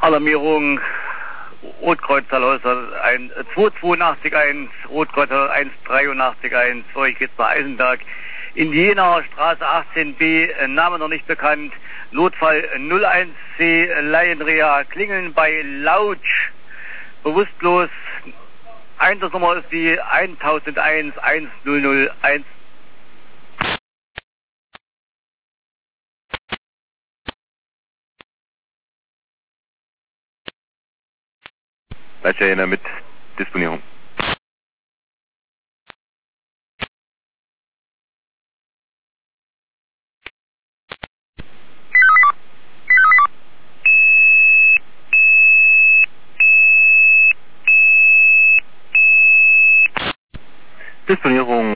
Alarmierung Rotkreuzerlöser 2881, Rotkreuzerlöser 1881, so ich jetzt nach Eisenberg. In Jena, Straße 18b, Name noch nicht bekannt, Notfall 01C, Laienrea, Klingeln bei Lautsch, bewusstlos, Einsatznummer ist die 1001 1001. Leitstelle Jena mit Disponierung. Disponierung